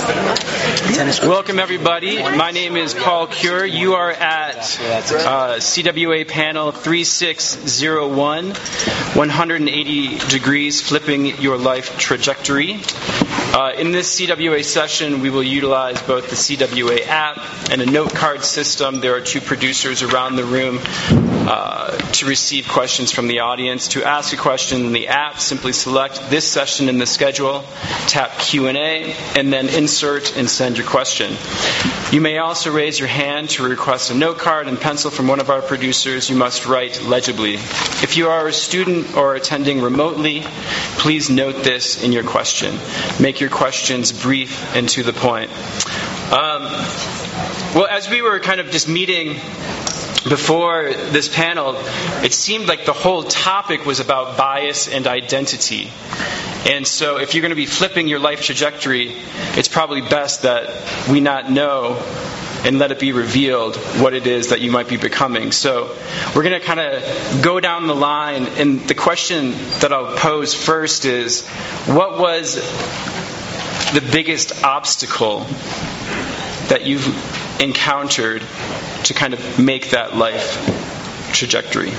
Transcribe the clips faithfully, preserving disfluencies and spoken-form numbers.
Welcome, everybody. My name is Paul Cure. You are at uh, C W A panel three six zero one, one hundred eighty degrees, flipping your life trajectory. Uh, in this C W A session, we will utilize both the C W A app and a note card system. There are two producers around the room uh, to receive questions from the audience. To ask a question in the app, simply select this session in the schedule, tap Q and A, and then insert and send your question. You may also raise your hand to request a note card and pencil from one of our producers. You must write legibly. If you are a student or attending remotely, please note this in your question. Make your questions brief and to the point. Um, well, as we were kind of just meeting before this panel, it seemed like the whole topic was about bias and identity. And so if you're going to be flipping your life trajectory, it's probably best that we not know and let it be revealed what it is that you might be becoming. So we're going to kind of go down the line, and the question that I'll pose first is, what was the biggest obstacle that you've encountered to kind of make that life trajectory?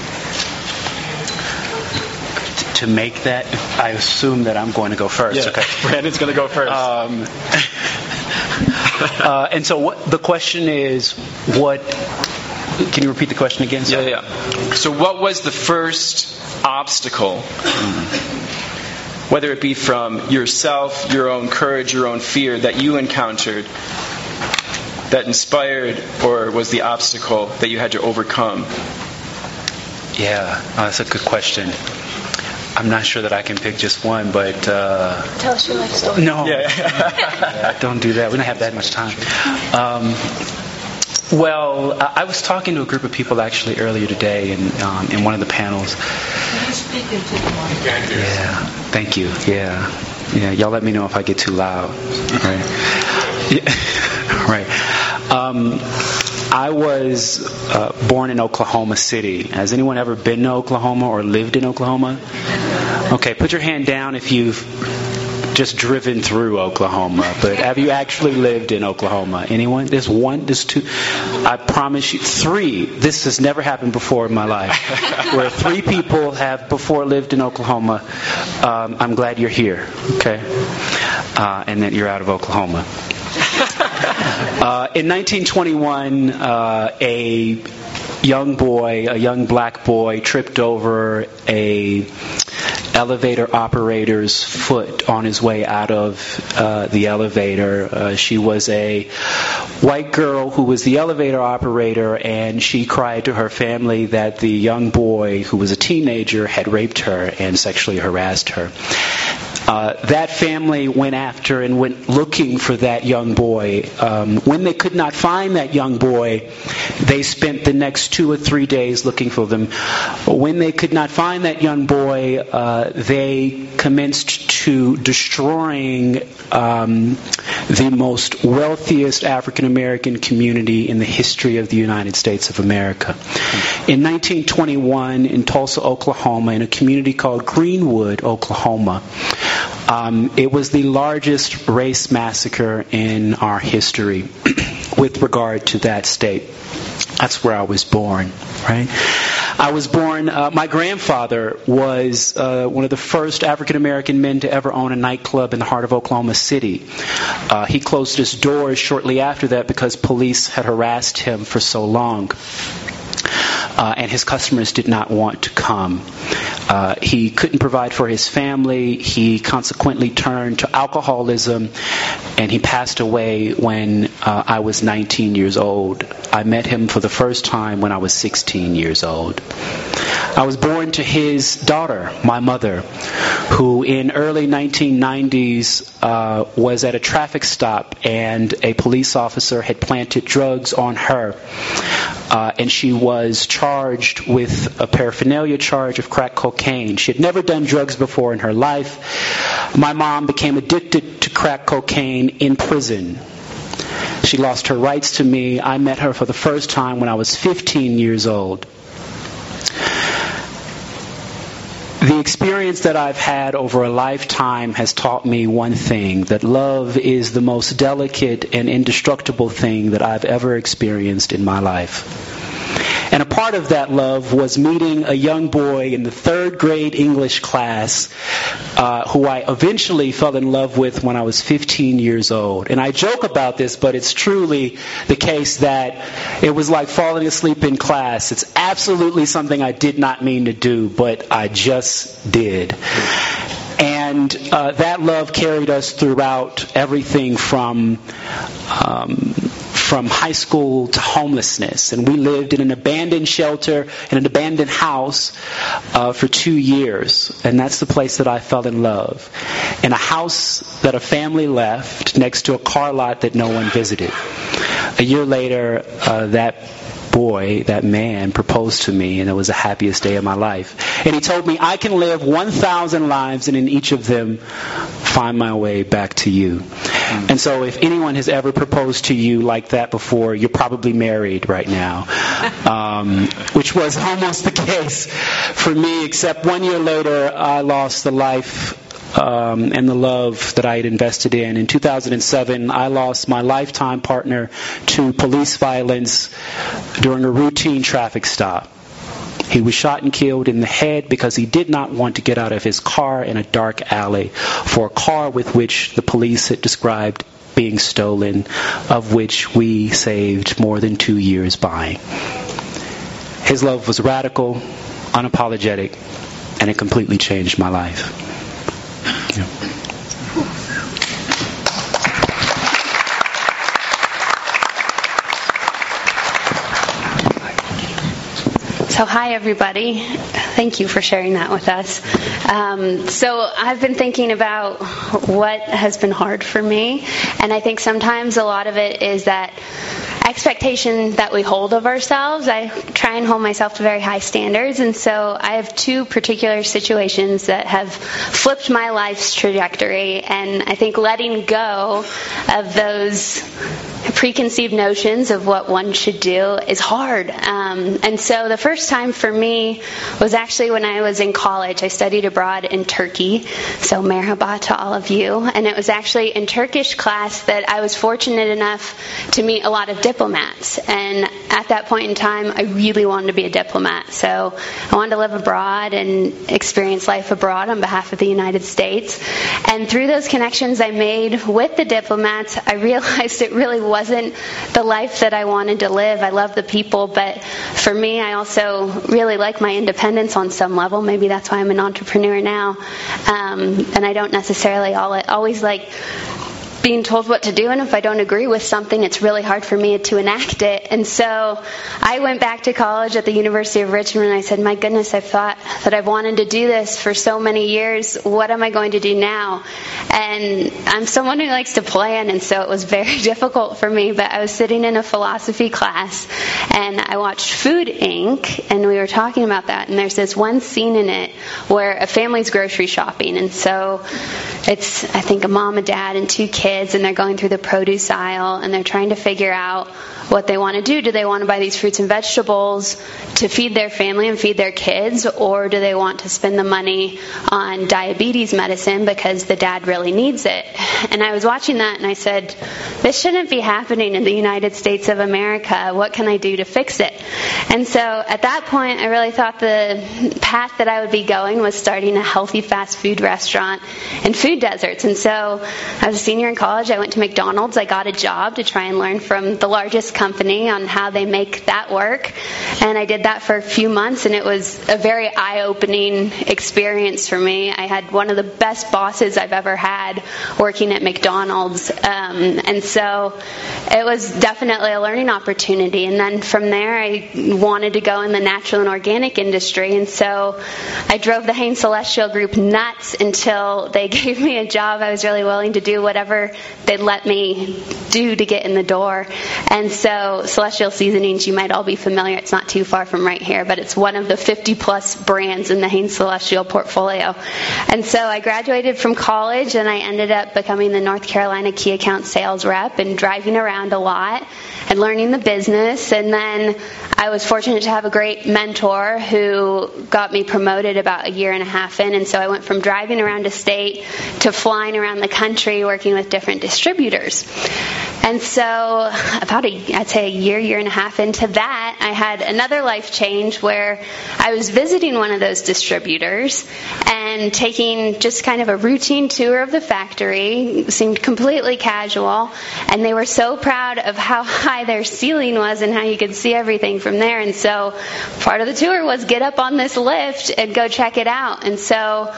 To make that, I assume that I'm going to go first. Yeah. Okay, Brandon's going to go first. Um, uh, and so, what the question is, what? Can you repeat the question again? Sorry? Yeah, yeah. So, what was the first obstacle? Mm-hmm. Whether it be from yourself, your own courage, your own fear that you encountered, that inspired or was the obstacle that you had to overcome? Yeah, oh, that's a good question. I'm not sure that I can pick just one, but... Uh, Tell us your life story. No. Yeah. Yeah, don't do that. We don't have that much time. Um, well, I was talking to a group of people actually earlier today in, um, in one of the panels. Can you speak into the mic? Yeah, thank you. Yeah. Yeah, y'all let me know if I get too loud. Right. Yeah. Right. Um, I was uh, born in Oklahoma City. Has anyone ever been to Oklahoma or lived in Oklahoma? Okay, put your hand down if you've just driven through Oklahoma. But have you actually lived in Oklahoma? Anyone? There's one, there's two. I promise you, three. This has never happened before in my life. Where three people have before lived in Oklahoma. Um, I'm glad you're here. Okay, uh, and that you're out of Oklahoma. Uh, in nineteen twenty-one, uh, a young boy, a young black boy, tripped over a elevator operator's foot on his way out of uh, the elevator. Uh, she was a white girl who was the elevator operator, and she cried to her family that the young boy, who was a teenager, had raped her and sexually harassed her. Uh, that family went after and went looking for that young boy. Um, when they could not find that young boy, they spent the next two or three days looking for them. When they could not find that young boy, uh, they commenced to destroying um, the most wealthiest African American community in the history of the United States of America. In nineteen twenty-one, in Tulsa, Oklahoma, in a community called Greenwood, Oklahoma, Um, it was the largest race massacre in our history with regard to that state. That's where I was born, right? I was born, uh, my grandfather was uh, one of the first African-American men to ever own a nightclub in the heart of Oklahoma City. Uh, he closed his doors shortly after that because police had harassed him for so long. Uh, and his customers did not want to come. Uh, he couldn't provide for his family. He consequently turned to alcoholism, and he passed away when uh, I was nineteen years old. I met him for the first time when I was sixteen years old. I was born to his daughter, my mother, who in early nineteen nineties uh, was at a traffic stop, and a police officer had planted drugs on her. Uh, and she was charged with a paraphernalia charge of crack cocaine. She had never done drugs before in her life. My mom became addicted to crack cocaine in prison. She lost her rights to me. I met her for the first time when I was fifteen years old. The experience that I've had over a lifetime has taught me one thing, that love is the most delicate and indestructible thing that I've ever experienced in my life. And a part of that love was meeting a young boy in the third grade English class uh, who I eventually fell in love with when I was fifteen years old. And I joke about this, but it's truly the case that it was like falling asleep in class. It's absolutely something I did not mean to do, but I just did. And uh, that love carried us throughout everything from um, from high school to homelessness. And we lived in an abandoned shelter, in an abandoned house uh, for two years. And that's the place that I fell in love. In a house that a family left next to a car lot that no one visited. A year later, uh, that boy, that man, proposed to me, and it was the happiest day of my life. And he told me, I can live one thousand lives, and in each of them, find my way back to you. Mm. And so if anyone has ever proposed to you like that before, you're probably married right now. Um, which was almost the case for me, except one year later, I lost the life Um, and the love that I had invested in. In two thousand seven, I lost my lifetime partner to police violence during a routine traffic stop. He was shot and killed in the head because he did not want to get out of his car in a dark alley for a car with which the police had described being stolen, of which we saved more than two years buying. His love was radical, unapologetic, and it completely changed my life. Yeah. So hi, everybody. Thank you for sharing that with us. Um, so I've been thinking about what has been hard for me, and I think sometimes a lot of it is that expectation that we hold of ourselves. I try and hold myself to very high standards, and so I have two particular situations that have flipped my life's trajectory, and I think letting go of those preconceived notions of what one should do is hard. Um, and so the first time for me was actually when I was in college. I studied abroad in Turkey, so merhaba to all of you. And it was actually in Turkish class that I was fortunate enough to meet a lot of diplomats. And at that point in time, I really wanted to be a diplomat. So I wanted to live abroad and experience life abroad on behalf of the United States. And through those connections I made with the diplomats, I realized it really wasn't the life that I wanted to live. I love the people, but for me, I also really like my independence on some level. Maybe that's why I'm an entrepreneur now. Um, and I don't necessarily always like being told what to do, and if I don't agree with something, it's really hard for me to enact it. And so I went back to college at the University of Richmond, and I said, my goodness, I've thought that I've wanted to do this for so many years. What am I going to do now? And I'm someone who likes to plan, and so it was very difficult for me, but I was sitting in a philosophy class, and I watched Food Incorporated, and we were talking about that, and there's this one scene in it where a family's grocery shopping, and so it's, I think, a mom, a dad, and two kids, and they're going through the produce aisle, and they're trying to figure out what they want to do. Do they want to buy these fruits and vegetables to feed their family and feed their kids, or do they want to spend the money on diabetes medicine because the dad really needs it? And I was watching that, and I said, this shouldn't be happening in the United States of America. What can I do to fix it? And so at that point, I really thought the path that I would be going was starting a healthy fast food restaurant in food deserts. And so I was a senior in college. I went to McDonald's. I got a job to try and learn from the largest company on how they make that work. And I did that for a few months, and it was a very eye-opening experience for me. I had one of the best bosses I've ever had working at McDonald's. Um, and so it was definitely a learning opportunity. And then from there, I wanted to go in the natural and organic industry. And so I drove the Hain Celestial Group nuts until they gave me a job. I was really willing to do whatever they'd let me do to get in the door. And so Celestial Seasonings, you might all be familiar. It's not too far from right here, but it's one of the fifty plus brands in the Hain Celestial portfolio. And so I graduated from college, and I ended up becoming the North Carolina key account sales rep. rep and driving around a lot and learning the business. And then I was fortunate to have a great mentor who got me promoted about a year and a half in. And so I went from driving around a state to flying around the country working with different distributors. And so about a, I'd say a year, year and a half into that, I had another life change where I was visiting one of those distributors and taking just kind of a routine tour of the factory. It seemed completely casual, and they were so proud of how high their ceiling was and how you could see everything from there. And so part of the tour was get up on this lift and go check it out. And so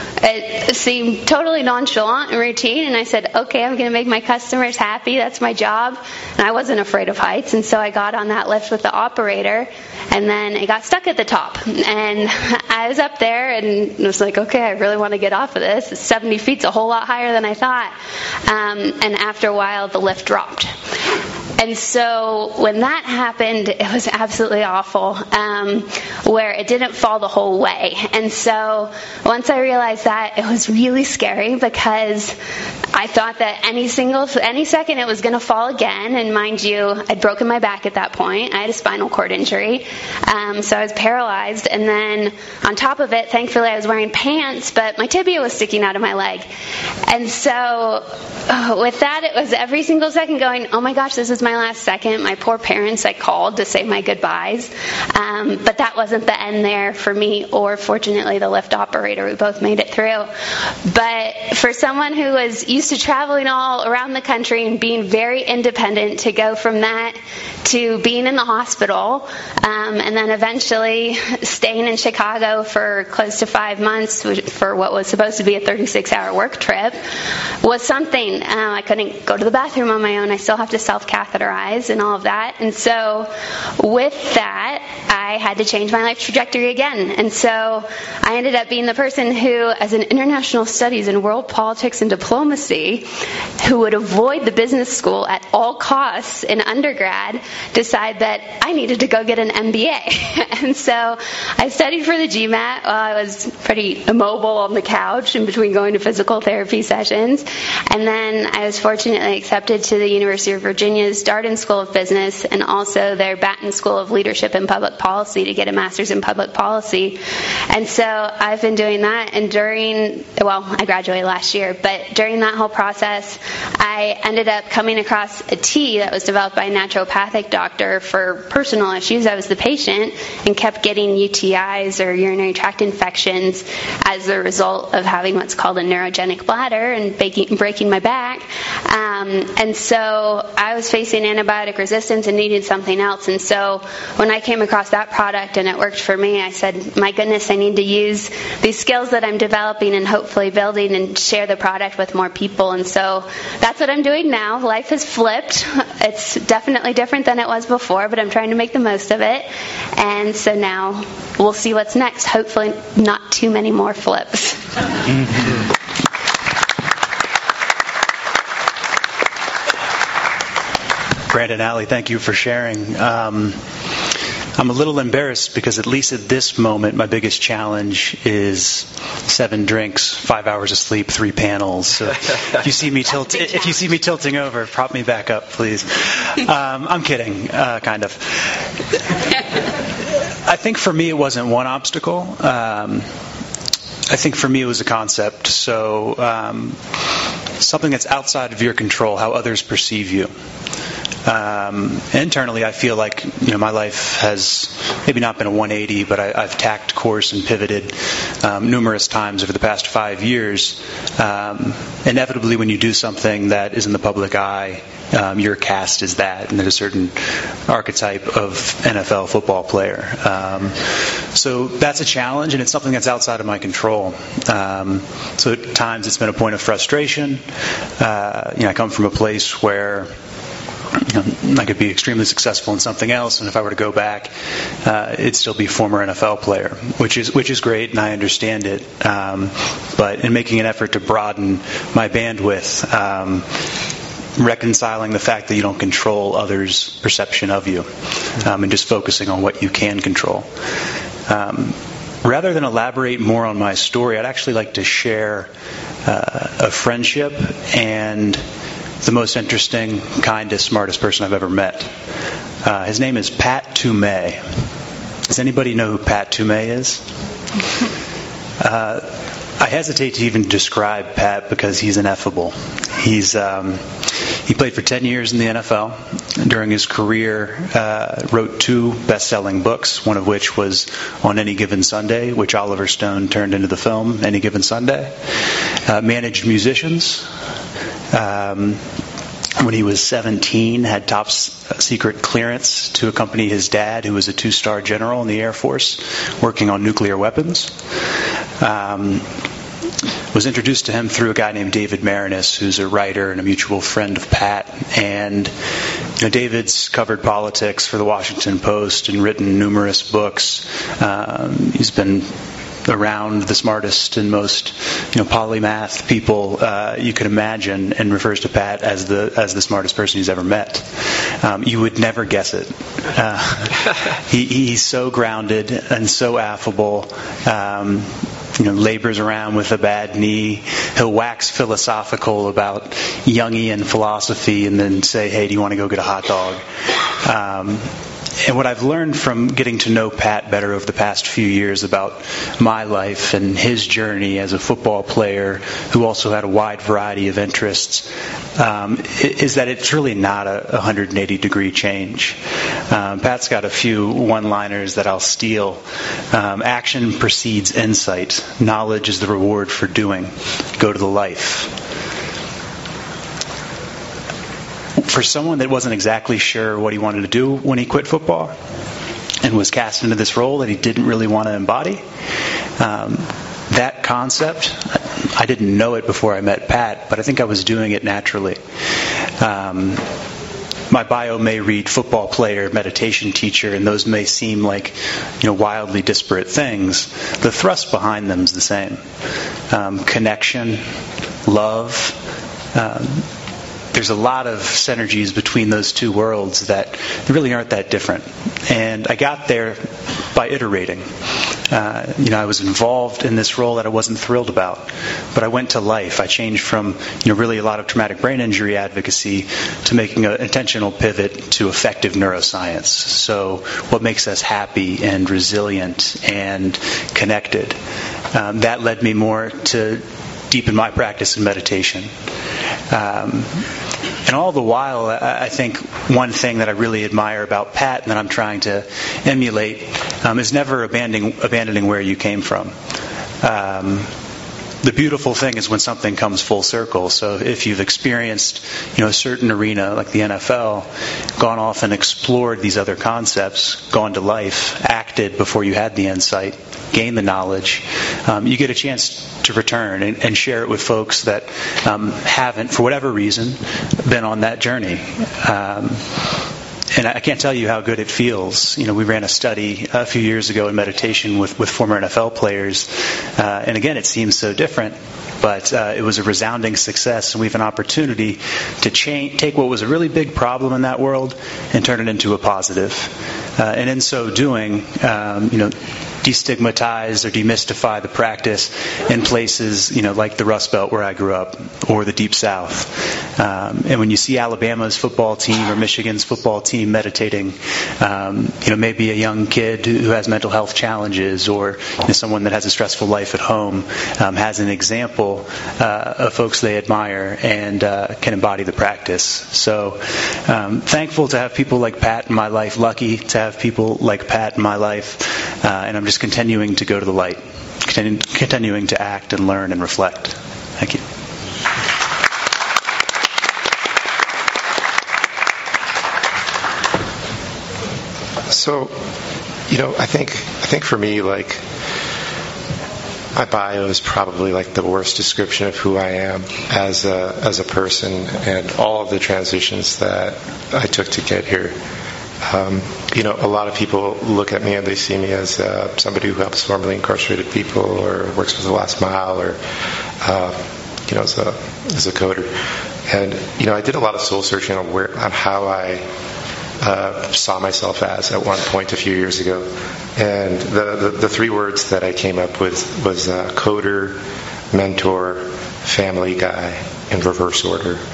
it seemed totally nonchalant and routine, and I said, okay, I'm going to make my customers happy. That's my job. And I wasn't afraid of heights, and so I got on that lift with the operator, and then it got stuck at the top. And I was up there and was like, okay, I really want to get off of this. seventy feet's a whole lot higher than I thought. Um, and after a while, the lift dropped. And so when that happened, it was absolutely awful, um, where it didn't fall the whole way. And so once I realized that, it was really scary because I thought that any single, any second it was going to fall again. And mind you, I'd broken my back at that point. I had a spinal cord injury, um, so I was paralyzed. And then on top of it, thankfully I was wearing pants, but my tibia was sticking out of my leg. And so uh, with that, it was every single second going, oh my gosh, this is my last second. My poor parents I called to say my goodbyes. Um, but that wasn't the end there for me or, fortunately, the lift operator. We both made it through. But for someone who was used to traveling all around the country and being very independent, to go from that to being in the hospital, um, and then eventually staying in Chicago for close to five months for what was supposed to be a thirty-six hour work trip, was something. Um, I couldn't go to the bathroom on my own. I still have to self-catheterize and all of that. And so with that, I had to change my life trajectory again. And so I ended up being the person who, as an international studies and world politics and diplomacy, who would avoid the business school at all costs in undergrad, decide that I needed to go get an M B A. And so I studied for the GMAT while I was pretty immobile on the couch in between going to physical therapy sessions. And then I was fortunately accepted to the University of Virginia's Darden School of Business and also their Batten School of Leadership and Public Policy to get a master's in public policy. And so I've been doing that. And during, well, I graduated last year, but during that whole process, I ended up coming across a tea that was developed by a naturopathic doctor for personal issues. I was the patient and kept getting U T Is or urinary tract infections as a result of having what's called a neurogenic bladder and breaking, breaking my back. Um, and so I was facing antibiotic resistance and needed something else. And so when I came across that product and it worked for me, I said, my goodness, I need to use these skills that I'm developing and hopefully building and share the product with more people. And so that's what I'm doing now. Life has flipped. It's definitely different than it was before, but I'm trying to make the most of it. And so now we'll see what's next. Hopefully not too many more flips. Mm-hmm. Brandon, Allie, thank you for sharing. Um, I'm a little embarrassed because at least at this moment, my biggest challenge is seven drinks, five hours of sleep, three panels. So if you see me tilt, if you see me tilting over, prop me back up, please. Um, I'm kidding, uh, kind of. I think for me, it wasn't one obstacle. Um, I think for me, it was a concept. So um, something that's outside of your control, how others perceive you. Um, internally, I feel like you know my life has maybe not been a one eighty, but I, I've tacked course and pivoted um, numerous times over the past five years. Um, inevitably, when you do something that is in the public eye, um, you're cast as that, and there's a certain archetype of N F L football player. Um, so that's a challenge, and it's something that's outside of my control. Um, so at times, it's been a point of frustration. Uh, you know, I come from a place where You know, I could be extremely successful in something else, and if I were to go back, uh, it'd still be former N F L player, which is which is great, and I understand it. Um, but in making an effort to broaden my bandwidth, um, reconciling the fact that you don't control others' perception of you, um, and just focusing on what you can control. Um, rather than elaborate more on my story, I'd actually like to share uh, a friendship and the most interesting, kindest, smartest person I've ever met. Uh, his name is Pat Toomey. Does anybody know who Pat Toomey is? Uh, I hesitate to even describe Pat because he's ineffable. He's um, he played for ten years in the N F L. During his career, uh, wrote two best-selling books, one of which was On Any Given Sunday, which Oliver Stone turned into the film Any Given Sunday. Uh, managed musicians. Um, when he was seventeen, had top secret clearance to accompany his dad, who was a two-star general in the Air Force, working on nuclear weapons. Um, was introduced to him through a guy named David Marinus, who's a writer and a mutual friend of Pat. And you know, David's covered politics for the Washington Post and written numerous books. Um, he's been around the smartest and most, you know, polymath people uh, you could imagine, and refers to Pat as the as the smartest person he's ever met. Um, you would never guess it. Uh, he, he's so grounded and so affable. Um, you know, labors around with a bad knee. He'll wax philosophical about Jungian philosophy and then say, "Hey, do you want to go get a hot dog?" Um, And what I've learned from getting to know Pat better over the past few years about my life and his journey as a football player who also had a wide variety of interests um, is that it's really not a one hundred eighty degree change. Um, Pat's got a few one-liners that I'll steal. Um, Action precedes insight. Knowledge is the reward for doing. Go to the life. For someone that wasn't exactly sure what he wanted to do when he quit football and was cast into this role that he didn't really want to embody, um, that concept, I didn't know it before I met Pat, but I think I was doing it naturally. Um, my bio may read football player, meditation teacher, and those may seem like, you know, wildly disparate things. The thrust behind them is the same. Um, connection, love. Um, There's a lot of synergies between those two worlds that really aren't that different. And I got there by iterating. Uh, you know, I was involved in this role that I wasn't thrilled about, but I went to life. I changed from, you know, really a lot of traumatic brain injury advocacy to making an intentional pivot to effective neuroscience. So what makes us happy and resilient and connected? Um, that led me more to deepen my practice in meditation. Um, and all the while, I think one thing that I really admire about Pat and that I'm trying to emulate um, is never abandoning, abandoning where you came from. Um, the beautiful thing is when something comes full circle. So if you've experienced, you know, a certain arena like the N F L, gone off and explored these other concepts, gone to life, acted before you had the insight, gained the knowledge, um, you get a chance to return and, and share it with folks that um, haven't, for whatever reason, been on that journey. Um, And I can't tell you how good it feels. You know, we ran a study a few years ago in meditation with, with former N F L players. Uh, and again, it seems so different, but uh, it was a resounding success. And we have an opportunity to change, take what was a really big problem in that world and turn it into a positive. Uh, and in so doing, um, you know, destigmatize or demystify the practice in places, you know, like the Rust Belt where I grew up, or the Deep South. Um, and when you see Alabama's football team or Michigan's football team meditating, um, you know, maybe a young kid who has mental health challenges, or you know, someone that has a stressful life at home, um, has an example uh, of folks they admire and uh, can embody the practice. So um, thankful to have people like Pat in my life, lucky to have people like Pat in my life, uh, and I'm just continuing to go to the light, continu- continuing to act and learn and reflect. Thank you. So, you know, I think I think for me, like, my bio is probably like the worst description of who I am as a as a person, and all of the transitions that I took to get here. Um, you know, a lot of people look at me and they see me as uh, somebody who helps formerly incarcerated people, or works with the Last Mile, or uh, you know, as a as a coder. And you know, I did a lot of soul searching on where on how I uh, saw myself as at one point a few years ago. And the the, the three words that I came up with was uh, coder, mentor, family guy, in reverse order.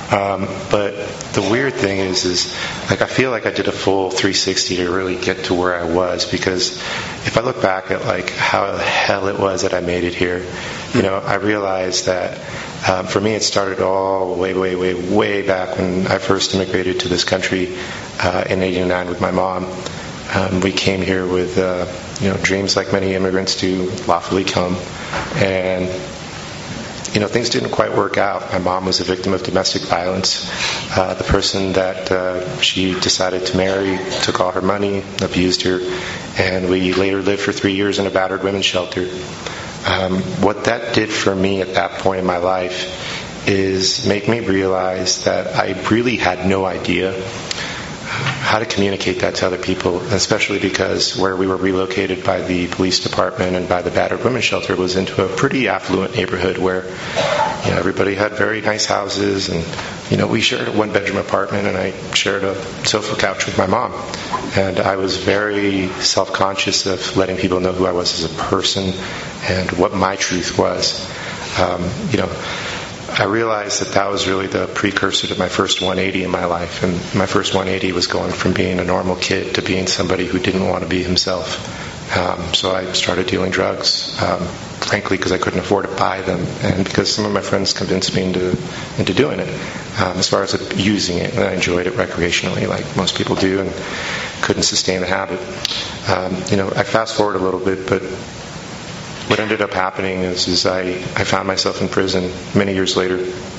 Um, but the weird thing is, is like I feel like I did a full three sixty to really get to where I was, because if I look back at like how the hell it was that I made it here, you know, I realized that um, for me it started all way, way, way, way back when I first immigrated to this country uh, in eighty-nine with my mom. Um, we came here with uh, you know dreams like many immigrants do, lawfully come, and you know, things didn't quite work out. My mom was a victim of domestic violence. Uh, the person that uh, she decided to marry took all her money, abused her, and we later lived for three years in a battered women's shelter. Um, what that did for me at that point in my life is make me realize that I really had no idea how to communicate that to other people, especially because where we were relocated by the police department and by the battered women's shelter was into a pretty affluent neighborhood where, you know, everybody had very nice houses, and you know, we shared a one-bedroom apartment, and I shared a sofa couch with my mom, and I was very self-conscious of letting people know who I was as a person and what my truth was. Um, you know. I realized that that was really the precursor to my first one eighty in my life. And my first one eighty was going from being a normal kid to being somebody who didn't want to be himself. Um, so I started dealing drugs, um, frankly, because I couldn't afford to buy them, and because some of my friends convinced me into, into doing it. Um, as far as using it, and I enjoyed it recreationally, like most people do, and couldn't sustain the habit. Um, you know, I fast forward a little bit, but what ended up happening is, is I, I found myself in prison many years later.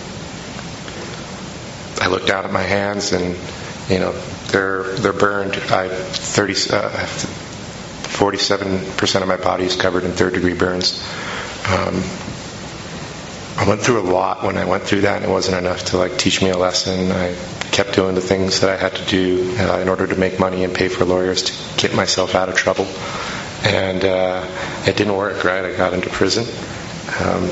I looked down at my hands, and you know they're they're burned. I thirty uh, forty-seven percent of my body is covered in third degree burns. Um, I went through a lot when I went through that, and it wasn't enough to like teach me a lesson. I kept doing the things that I had to do uh, in order to make money and pay for lawyers to get myself out of trouble. And uh, it didn't work, right? I got into prison. Um,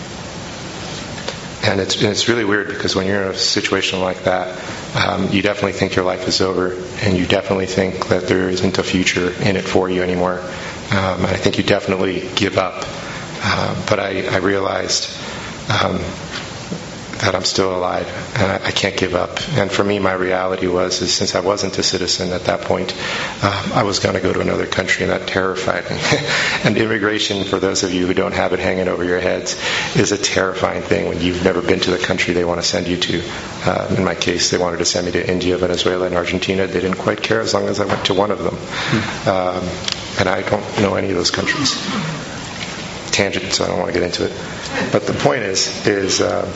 and it's and it's really weird, because when you're in a situation like that, um, you definitely think your life is over, and you definitely think that there isn't a future in it for you anymore. Um, and I think you definitely give up. Uh, but I, I realized um, that I'm still alive, and I, I can't give up. And for me, my reality was, is since I wasn't a citizen at that point, um, I was going to go to another country, and that terrified me. And immigration, for those of you who don't have it hanging over your heads, is a terrifying thing when you've never been to the country they want to send you to. Uh, in my case, they wanted to send me to India, Venezuela, and Argentina. They didn't quite care as long as I went to one of them. Hmm. Um, and I don't know any of those countries. Tangent, so I don't want to get into it. But the point is, is... Uh,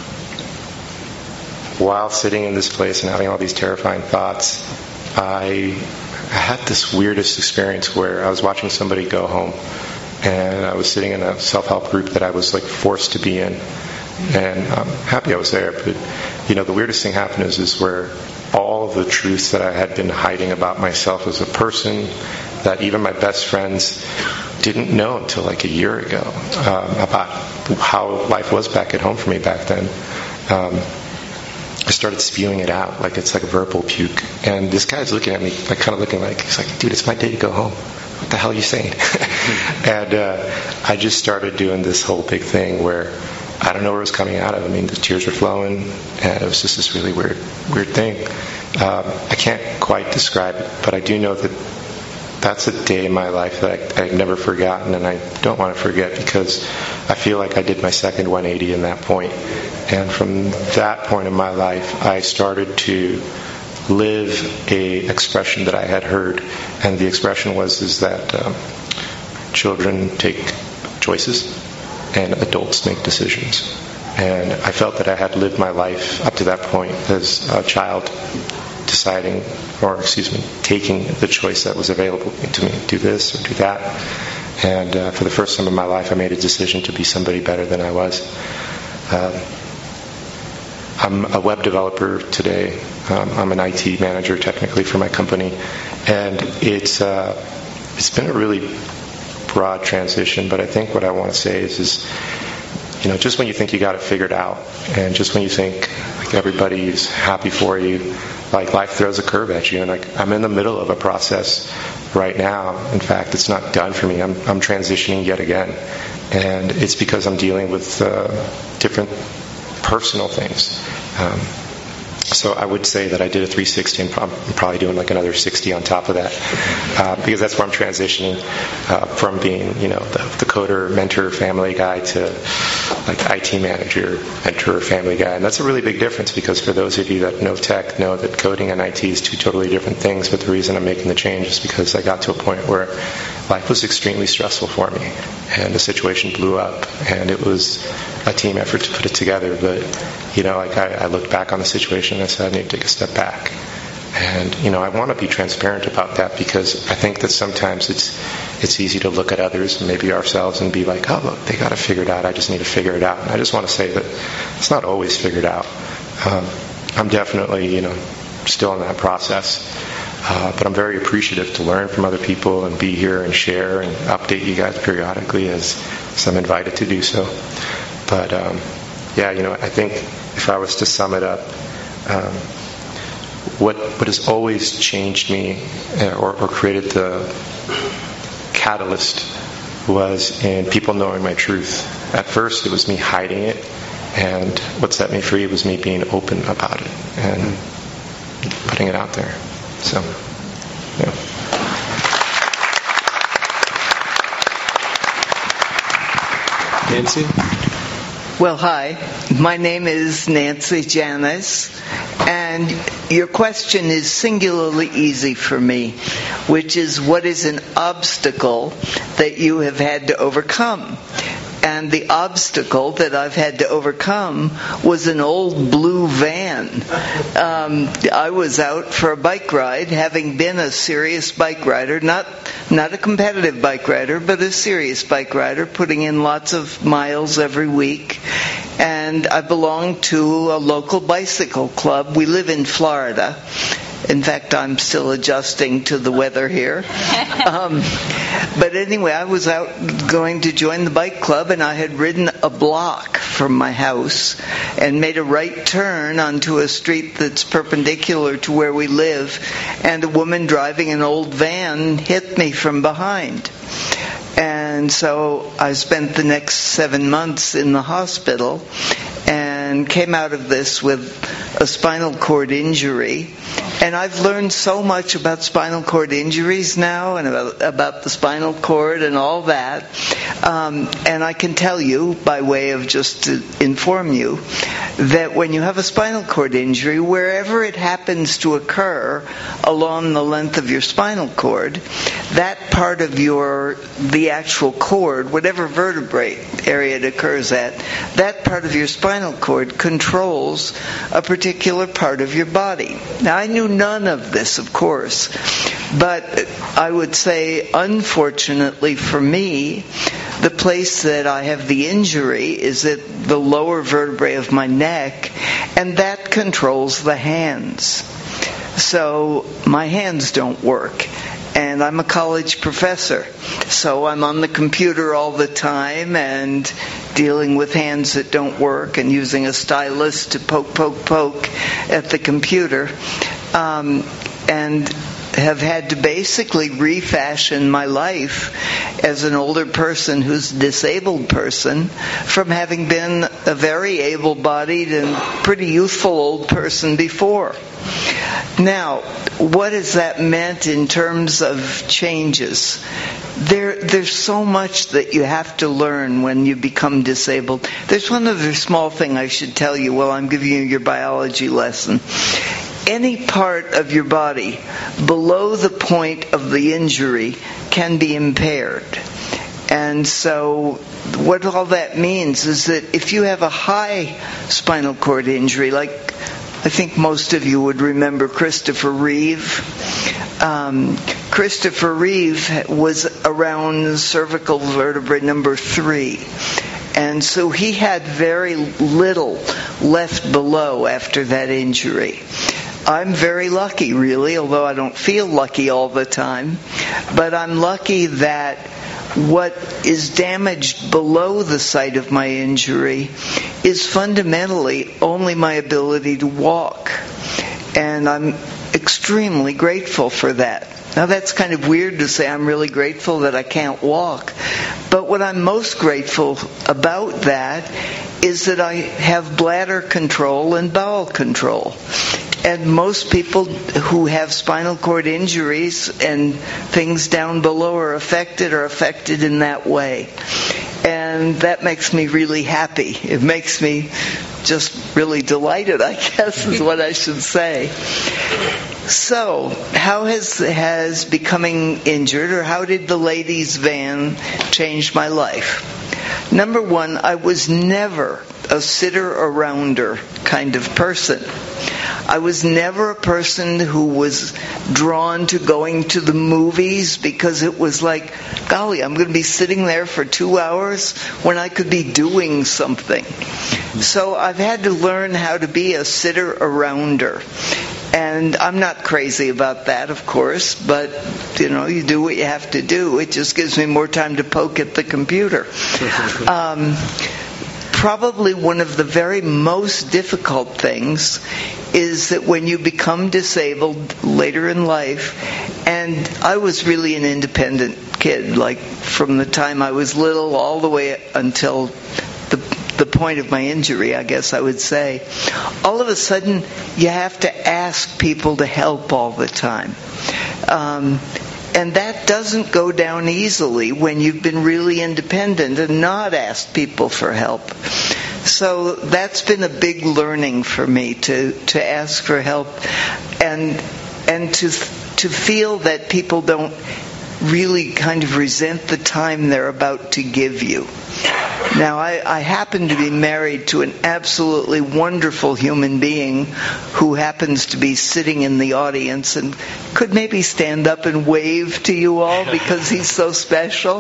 while sitting in this place and having all these terrifying thoughts, I had this weirdest experience where I was watching somebody go home, and I was sitting in a self-help group that I was like forced to be in, and I'm happy I was there. But you know, the weirdest thing happened is, is where all of the truths that I had been hiding about myself as a person, that even my best friends didn't know until like a year ago, um, about how life was back at home for me back then. Um, I started spewing it out like it's like a verbal puke. And this guy's looking at me, like kind of looking like, he's like, dude, it's my day to go home. What the hell are you saying? And uh, I just started doing this whole big thing where I don't know where it was coming out of. I mean, the tears were flowing, and it was just this really weird, weird thing. Um, I can't quite describe it, but I do know that that's a day in my life that I, I've never forgotten, and I don't want to forget, because I feel like I did my second one eighty in that point. And from that point in my life, I started to live a expression that I had heard, and the expression was is that um, children take choices and adults make decisions. And I felt that I had lived my life up to that point as a child, deciding, or excuse me, taking the choice that was available to me, do this or do that. And uh, for the first time in my life, I made a decision to be somebody better than I was. Um, I'm a web developer today. Um, I'm an I T manager technically for my company, and it's uh, it's been a really broad transition. But I think what I want to say is, is you know, just when you think you got it figured out, and just when you think like everybody's happy for you, like life throws a curve at you. And like I'm in the middle of a process right now. In fact, it's not done for me. I'm I'm transitioning yet again, and it's because I'm dealing with uh, different personal things. Um, So I would say that I did a three sixty, and I'm probably doing like another sixty on top of that, uh, because that's where I'm transitioning uh, from being, you know, the, the coder, mentor, family guy to like I T manager, mentor, family guy. And that's a really big difference, because for those of you that know tech know that coding and I T is two totally different things. But the reason I'm making the change is because I got to a point where life was extremely stressful for me, and the situation blew up, and it was a team effort to put it together. But, you know, like I, I looked back on the situation and I said, I need to take a step back. And, you know, I want to be transparent about that, because I think that sometimes it's it's easy to look at others and maybe ourselves and be like, oh, look, they got it figured out. I just need to figure it out. And I just want to say that it's not always figured out. Um, I'm definitely, you know, still in that process. Uh, but I'm very appreciative to learn from other people and be here and share and update you guys periodically as, as I'm invited to do so. But, um, yeah, you know, I think if I was to sum it up, um, what what has always changed me uh, or, or created the catalyst was in people knowing my truth. At first, it was me hiding it, and what set me free was me being open about it and putting it out there. So, yeah. Nancy? Well, hi. My name is Nancy Janis, and your question is singularly easy for me, which is, what is an obstacle that you have had to overcome? And the obstacle that I've had to overcome was an old blue van. Um, I was out for a bike ride, having been a serious bike rider, not not a competitive bike rider, but a serious bike rider, putting in lots of miles every week. And I belong to a local bicycle club. We live in Florida. In fact, I'm still adjusting to the weather here. Um, but anyway, I was out going to join the bike club, and I had ridden a block from my house and made a right turn onto a street that's perpendicular to where we live, and a woman driving an old van hit me from behind. And so I spent the next seven months in the hospital and came out of this with a spinal cord injury. And I've learned so much about spinal cord injuries now, and about, about the spinal cord and all that. Um, and I can tell you, by way of just to inform you, that when you have a spinal cord injury, wherever it happens to occur along the length of your spinal cord, that part of your, the actual cord, whatever vertebrae area it occurs at, that part of your spinal cord controls a particular part of your body. Now, I knew none of this, of course, but I would say, unfortunately for me, the place that I have the injury is at the lower vertebrae of my neck, and that controls the hands. So my hands don't work. And I'm a college professor, so I'm on the computer all the time and dealing with hands that don't work and using a stylus to poke, poke, poke at the computer. Um, and have had to basically refashion my life as an older person who's a disabled person from having been a very able-bodied and pretty youthful old person before. Now, what has that meant in terms of changes? There, there's so much that you have to learn when you become disabled. There's one other small thing I should tell you while I'm giving you your biology lesson. Any part of your body below the point of the injury can be impaired. And so what all that means is that if you have a high spinal cord injury, like I think most of you would remember Christopher Reeve. Um, Christopher Reeve was around cervical vertebra number three. And so he had very little left below after that injury. I'm very lucky, really, although I don't feel lucky all the time. But I'm lucky that what is damaged below the site of my injury is fundamentally only my ability to walk. And I'm extremely grateful for that. Now, that's kind of weird to say I'm really grateful that I can't walk. But what I'm most grateful about that is that I have bladder control and bowel control. And most people who have spinal cord injuries and things down below are affected are affected in that way. And that makes me really happy. It makes me just really delighted, I guess is what I should say. So, how has has becoming injured, or how did the ladies' van change my life? Number one, I was never a sitter-arounder kind of person. I was never a person who was drawn to going to the movies because it was like, golly, I'm going to be sitting there for two hours when I could be doing something. So I've had to learn how to be a sitter-arounder. And I'm not crazy about that, of course, but, you know, you do what you have to do. It just gives me more time to poke at the computer. Um, probably one of the very most difficult things is that when you become disabled later in life, and I was really an independent kid, like from the time I was little all the way until the the point of my injury, I guess I would say, all of a sudden you have to ask people to help all the time. Um, and that doesn't go down easily when you've been really independent and not asked people for help. So that's been a big learning for me, to, to ask for help and and to to feel that people don't really kind of resent the time they're about to give you. Now, I, I happen to be married to an absolutely wonderful human being who happens to be sitting in the audience and could maybe stand up and wave to you all because he's so special.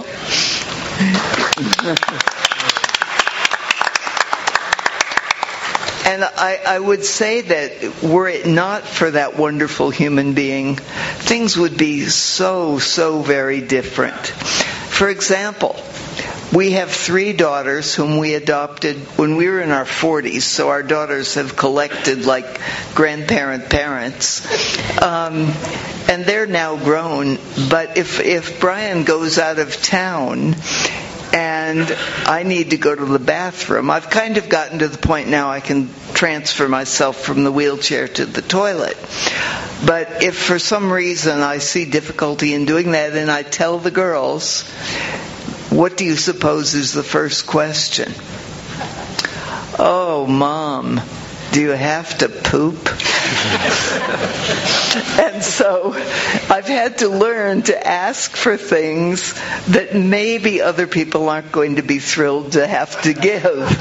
And I, I would say that were it not for that wonderful human being, things would be so, so very different. For example, we have three daughters whom we adopted when we were in our forties, so our daughters have collected like grandparent parents. Um, and they're now grown, but if, if Brian goes out of town and I need to go to the bathroom, I've kind of gotten to the point now I can transfer myself from the wheelchair to the toilet. But if for some reason I see difficulty in doing that and I tell the girls, what do you suppose is the first question? Oh, Mom, do you have to poop? And so I've had to learn to ask for things that maybe other people aren't going to be thrilled to have to give.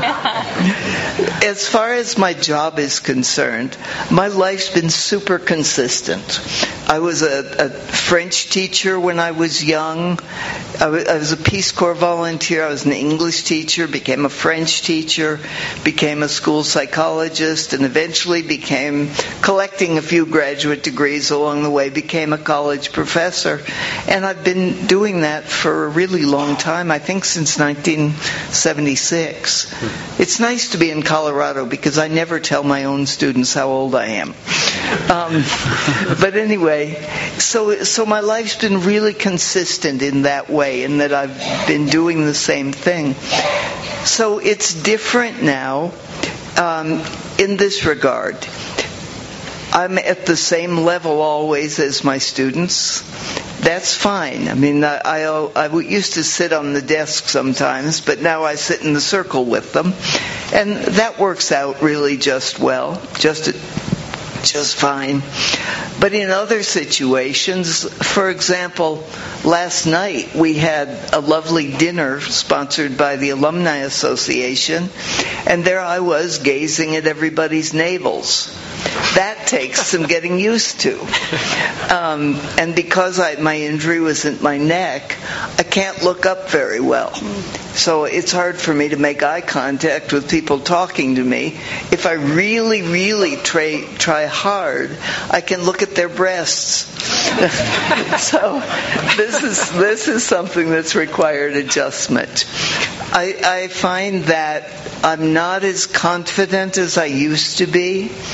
As far as my job is concerned, my life's been super consistent. I was a, a French teacher when I was young. I was a Peace Corps volunteer. I was an English teacher, became a French teacher, became a school psychologist, and eventually became, collecting a few graduate degrees along the way, became a college professor. And I've been doing that for a really long time, I think since nineteen seventy-six. It's nice to be in Colorado because I never tell my own students how old I am. Um, but anyway, so so my life's been really consistent in that way, in that I've been doing the same thing. So it's different now um, in this regard. I'm at the same level always as my students. That's fine. I mean, I, I, I used to sit on the desk sometimes, but now I sit in the circle with them. And that works out really just well, just just fine. But in other situations, for example, last night we had a lovely dinner sponsored by the Alumni Association, and there I was gazing at everybody's navels. That takes some getting used to. Um, and because I, my injury was in my neck, I can't look up very well. So it's hard for me to make eye contact with people talking to me. If I really, really try, try hard, I can look at their breasts. So this is this is something that's required adjustment. I, I find that I'm not as confident as I used to be.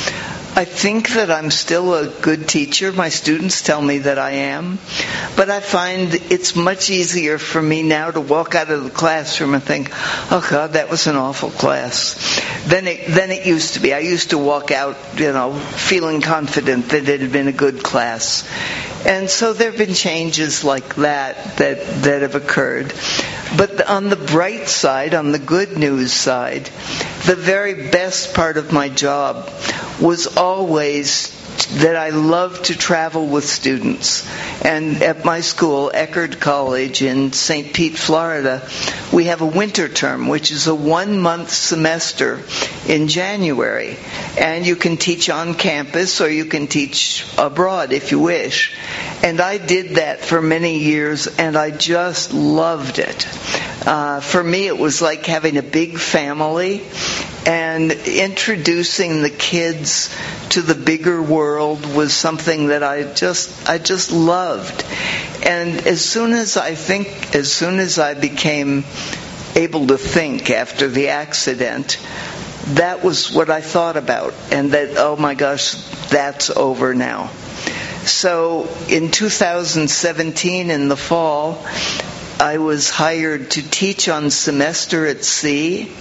I think that I'm still a good teacher. My students tell me that I am. But I find it's much easier for me now to walk out of the classroom and think, oh, God, that was an awful class, than it, than it used to be. I used to walk out, you know, feeling confident that it had been a good class. And so there have been changes like that that, that have occurred. But on the bright side, on the good news side, the very best part of my job was always that I love to travel with students. And at my school, Eckerd College in Saint Pete, Florida, we have a winter term, which is a one-month semester in January. And you can teach on campus or you can teach abroad if you wish. And I did that for many years, and I just loved it. Uh, for me, it was like having a big family, and introducing the kids to the bigger world was something that I just I just loved. And as soon as I think, as soon as I became able to think after the accident, that was what I thought about, and that, oh my gosh, that's over now. So in two thousand seventeen, in the fall, I was hired to teach on Semester at Sea,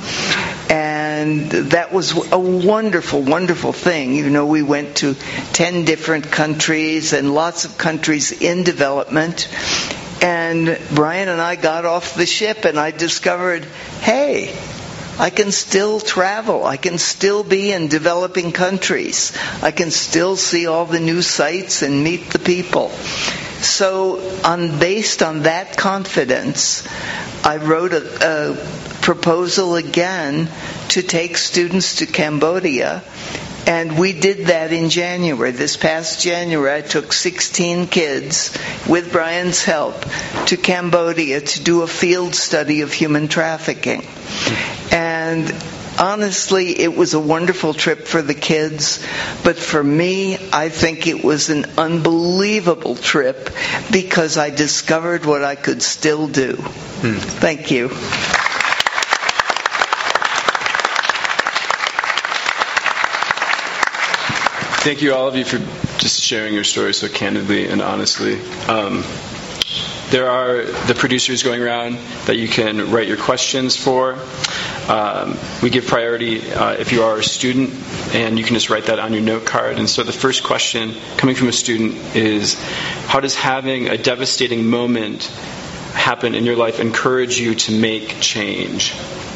and that was a wonderful, wonderful thing. You know, we went to ten different countries and lots of countries in development, and Brian and I got off the ship, and I discovered, hey, I can still travel. I can still be in developing countries. I can still see all the new sights and meet the people. So, on, based on that confidence, I wrote a, a proposal again to take students to Cambodia, and we did that in January. This past January, I took sixteen kids, with Brian's help, to Cambodia to do a field study of human trafficking. And honestly, it was a wonderful trip for the kids, but for me, I think it was an unbelievable trip because I discovered what I could still do. Hmm. Thank you. Thank you, all of you, for just sharing your story so candidly and honestly. Um, There are the producers going around that you can write your questions for. Um, we give priority uh, if you are a student, and you can just write that on your note card. And so the first question coming from a student is, how does having a devastating moment happen in your life encourage you to make change?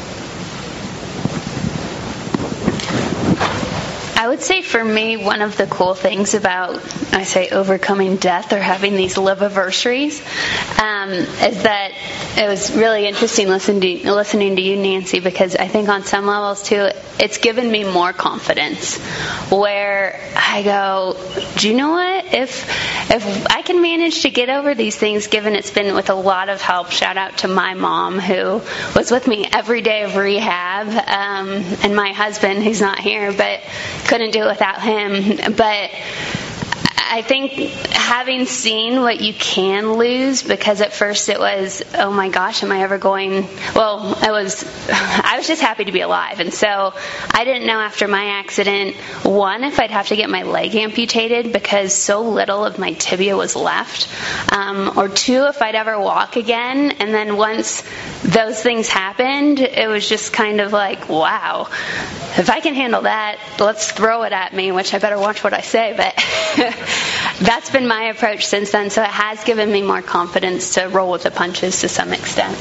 I would say for me, one of the cool things about, I say, overcoming death or having these live-anniversaries um, is that it was really interesting listening to, listening to you, Nancy, because I think on some levels, too, it's given me more confidence where I go, do you know what? If if I can manage to get over these things, given it's been with a lot of help, shout out to my mom who was with me every day of rehab, um, and my husband who's not here, but couldn't do it without him. But I think having seen what you can lose, because at first it was, oh my gosh, am I ever going, well, I was, I was just happy to be alive. And so I didn't know after my accident, one, if I'd have to get my leg amputated because so little of my tibia was left, um, or two, if I'd ever walk again. And then once those things happened, it was just kind of like, wow, if I can handle that, let's throw it at me, which I better watch what I say, but that's been my approach since then, so it has given me more confidence to roll with the punches to some extent.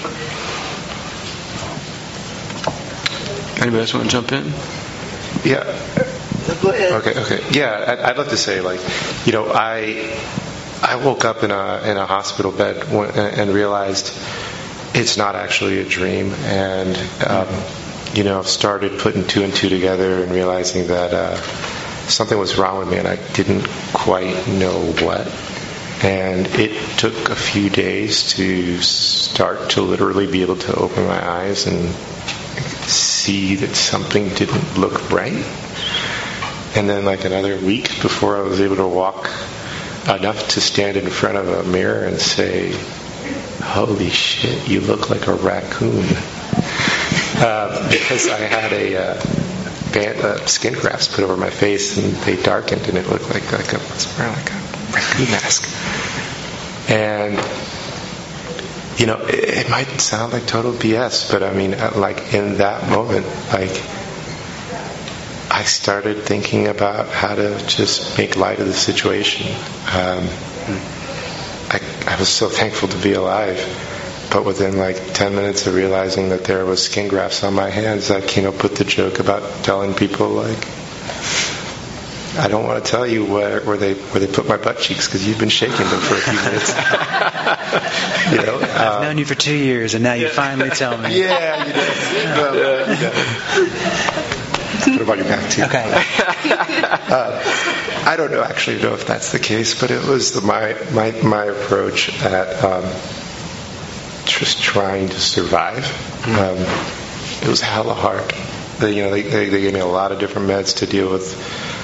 Anybody else want to jump in? Yeah. Go ahead. Okay. Okay. Yeah, I'd, I'd love to say, like, you know, I I woke up in a in a hospital bed and realized it's not actually a dream, and um, you know, I've started putting two and two together and realizing that. Uh, Something was wrong with me, and I didn't quite know what. And it took a few days to start to literally be able to open my eyes and see that something didn't look right. And then like another week before I was able to walk enough to stand in front of a mirror and say, holy shit, you look like a raccoon. Uh, because I had a... Uh, band, uh, skin grafts put over my face, and they darkened, and it looked like like a, I was wearing like a raccoon mask. And you know, it, it might sound like total B S, but I mean, like in that moment, like I started thinking about how to just make light of the situation. Um, I, I was so thankful to be alive, but within like ten minutes of realizing that there was skin grafts on my hands, I, you know, put the joke about telling people like, I don't want to tell you where, where they where they put my butt cheeks because you've been shaking them for a few minutes. You know, um, I've known you for two years, and now you finally tell me. Yeah, you know. Well, you know. What about your back too? Okay. uh, I don't know actually know if that's the case, but it was the, my my my approach at um, just trying to survive. Um, it was hella hard. They, you know, they, they they gave me a lot of different meds to deal with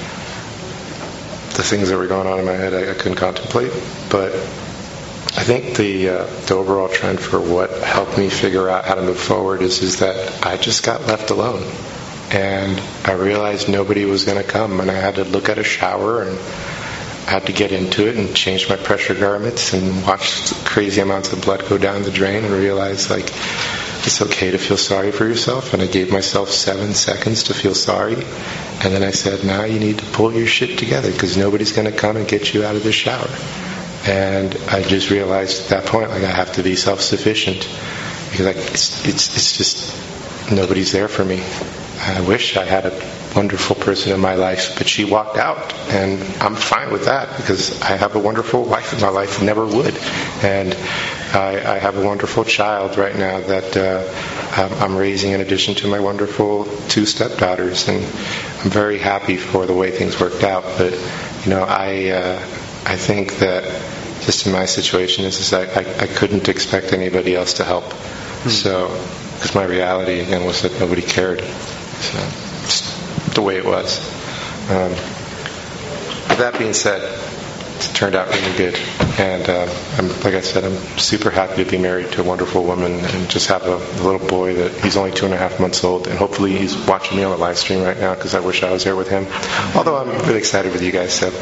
the things that were going on in my head. I, I couldn't contemplate, but I think the uh, the overall trend for what helped me figure out how to move forward is is that I just got left alone, and I realized nobody was going to come, and I had to look at a shower, and I had to get into it and change my pressure garments and watch crazy amounts of blood go down the drain, and realize like it's okay to feel sorry for yourself. And I gave myself seven seconds to feel sorry, and then I said, now you need to pull your shit together because nobody's going to come and get you out of the shower. And I just realized at that point, like, I have to be self-sufficient because like, it's, it's it's just nobody's there for me. I wish I had a wonderful person in my life, but she walked out, and I'm fine with that because I have a wonderful wife in my life, never would. And I, I have a wonderful child right now that uh, I'm raising in addition to my wonderful two stepdaughters, and I'm very happy for the way things worked out. But you know, I uh, I think that just in my situation, this is I, I, I couldn't expect anybody else to help. Mm-hmm. So, because my reality again was that nobody cared. So, just the way it was. Um, with that being said, it turned out really good, and uh, I'm, like I said, I'm super happy to be married to a wonderful woman and just have a, a little boy that he's only two and a half months old, and hopefully he's watching me on the live stream right now because I wish I was there with him. Although I'm really excited with you guys, so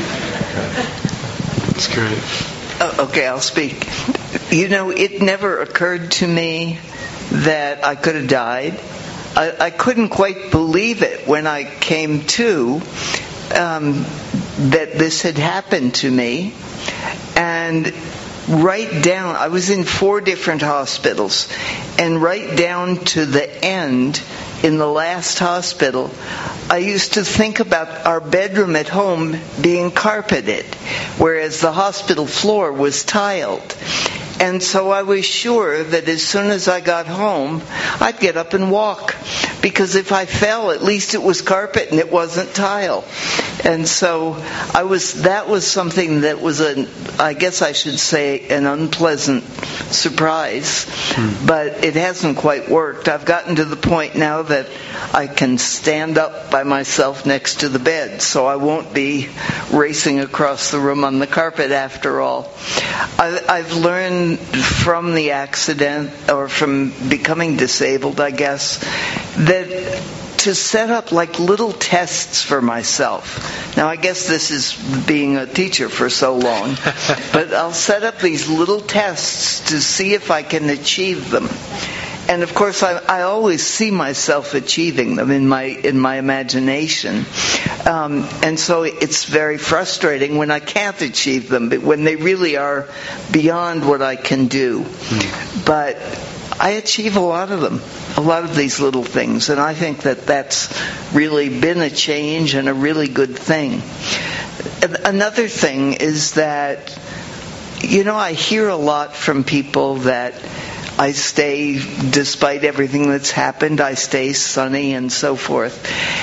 it's great. Uh, okay, I'll speak. You know, it never occurred to me that I could have died. I, I couldn't quite believe it when I came to um, that this had happened to me. And right down, I was in four different hospitals, and right down to the end, in the last hospital, I used to think about our bedroom at home being carpeted, whereas the hospital floor was tiled. And so I was sure that as soon as I got home, I'd get up and walk. Because if I fell, at least it was carpet and it wasn't tile. And so I was, that was something that was, a, I guess I should say, an unpleasant surprise. Hmm. But it hasn't quite worked. I've gotten to the point now that I can stand up by myself next to the bed, so I won't be racing across the room on the carpet after all. I, I've learned from the accident, or from becoming disabled, I guess, that to set up like little tests for myself. Now, I guess this is being a teacher for so long, but I'll set up these little tests to see if I can achieve them. And of course, I, I always see myself achieving them in my in my imagination, um, and so it's very frustrating when I can't achieve them, but when they really are beyond what I can do. Mm. But I achieve a lot of them, a lot of these little things, and I think that that's really been a change and a really good thing. Another thing is that, you know, I hear a lot from people that I stay, despite everything that's happened, I stay sunny and so forth. And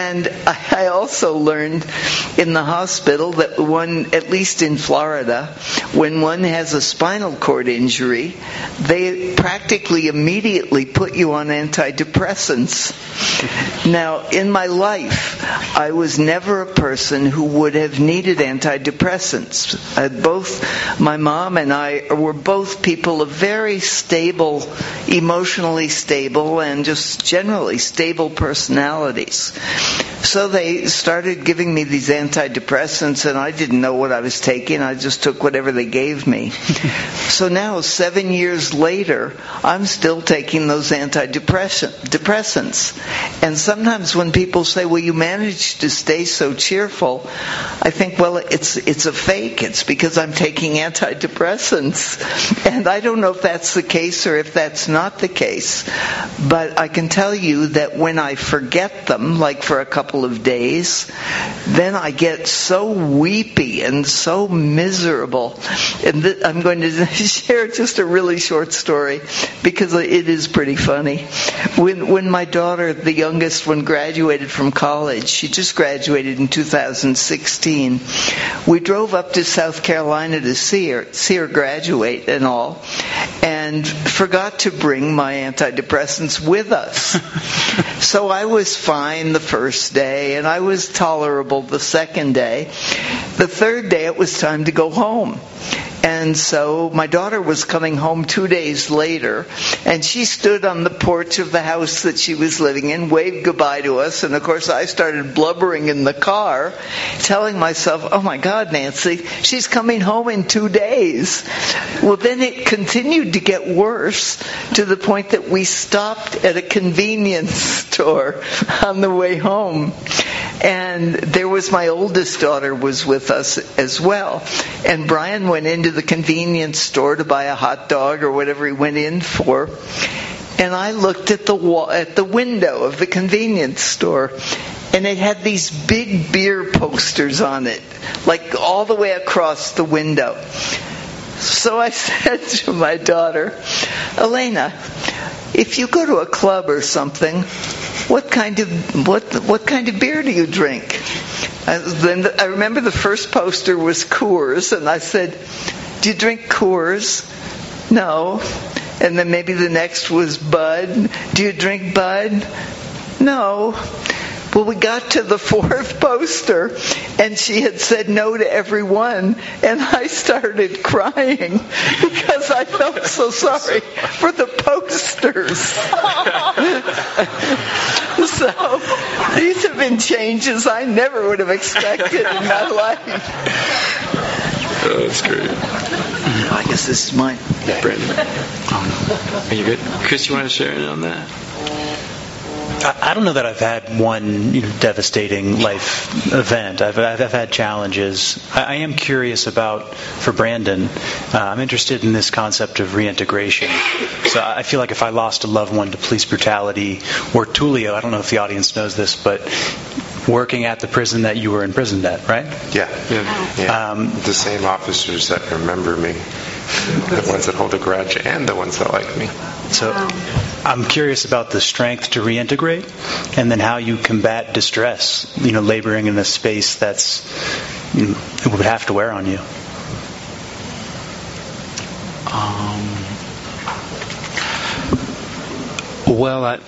And I also learned in the hospital that one, at least in Florida, when one has a spinal cord injury, they practically immediately put you on antidepressants. Now, in my life, I was never a person who would have needed antidepressants. Uh, both my mom and I were both people of very stable, emotionally stable, and just generally stable personalities. So they started giving me these antidepressants, and I didn't know what I was taking. I just took whatever they gave me. So now, seven years later, I'm still taking those antidepressants. And sometimes when people say, well, you managed to stay so cheerful, I think, well, it's it's a fake. It's because I'm taking antidepressants. And I don't know if that's the case or if that's not the case. But I can tell you that when I forget them, like for a couple of days, then I get so weepy and so miserable. And th- I'm going to share just a really short story because it is pretty funny. When when my daughter, the youngest one, graduated from college, she just graduated in two thousand sixteen, we drove up to South Carolina to see her, see her graduate and all, and forgot to bring my antidepressants with us. So I was fine the first day, and I was tolerable the second day. The third day, it was time to go home. And so my daughter was coming home two days later, and she stood on the porch of the house that she was living in, waved goodbye to us, and of course I started blubbering in the car, telling myself, oh my God, Nancy, she's coming home in two days. Well, then it continued to get worse to the point that we stopped at a convenience store on the way home. And there was my oldest daughter was with us as well. And Brian went into the convenience store to buy a hot dog or whatever he went in for. And I looked at the wall, at the window of the convenience store, and it had these big beer posters on it, like all the way across the window. So I said to my daughter, Elena, if you go to a club or something, what kind of what what kind of beer do you drink? I, then the, I remember the first poster was Coors, and I said, do you drink Coors? No. And then maybe the next was Bud. Do you drink Bud? No. Well, we got to the fourth poster, and she had said no to every one, and I started crying because I felt so sorry for the posters. So these have been changes I never would have expected in my life. Oh, that's great. I guess this is mine. Yeah, Brandon. Are you good? Chris, you want to share in on that? I don't know that I've had one you know, devastating life event. I've, I've, I've had challenges. I, I am curious about, for Brandon, uh, I'm interested in this concept of reintegration. So I feel like if I lost a loved one to police brutality, or Tulio, I don't know if the audience knows this, but working at the prison that you were imprisoned at, right? Yeah. Yeah. yeah. Um, the same officers that remember me, the ones that hold a grudge, and the ones that like me. So I'm curious about the strength to reintegrate, and then how you combat distress, you know, laboring in a space that's, you know, it would have to wear on you. Um, well, I,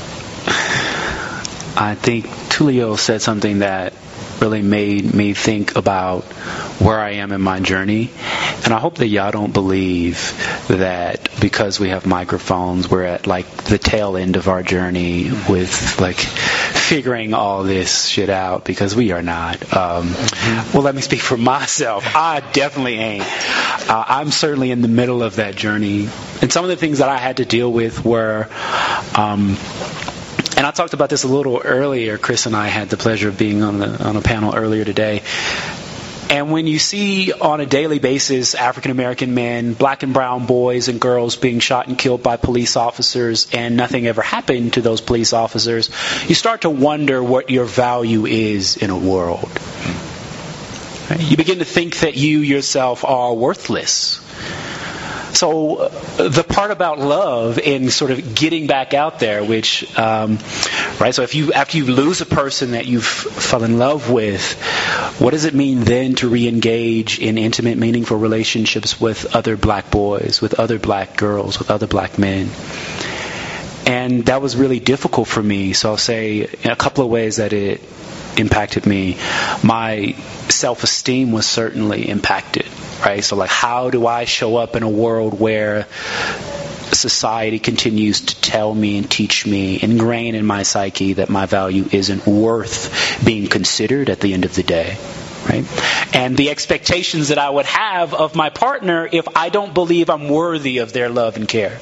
I think Tulio said something that really made me think about where I am in my journey. And I hope that y'all don't believe that because we have microphones, we're at like the tail end of our journey with like figuring all this shit out, because we are not. Um, well, let me speak for myself. I definitely ain't. Uh, I'm certainly in the middle of that journey. And some of the things that I had to deal with were... Um, And I talked about this a little earlier. Chris and I had the pleasure of being on the on a panel earlier today. And when you see on a daily basis African American men, black and brown boys and girls being shot and killed by police officers, and nothing ever happened to those police officers, you start to wonder what your value is in a world. Right? You begin to think that you yourself are worthless. so uh, the part about love and sort of getting back out there, which, um, right, so if you, after you lose a person that you've fell in love with, what does it mean then to re-engage in intimate, meaningful relationships with other black boys, with other black girls, with other black men? And that was really difficult for me. So I'll say in a couple of ways that it impacted me. My self-esteem was certainly impacted, right? So like, how do I show up in a world where society continues to tell me and teach me, ingrain in my psyche that my value isn't worth being considered at the end of the day, right? And the expectations that I would have of my partner if I don't believe I'm worthy of their love and care.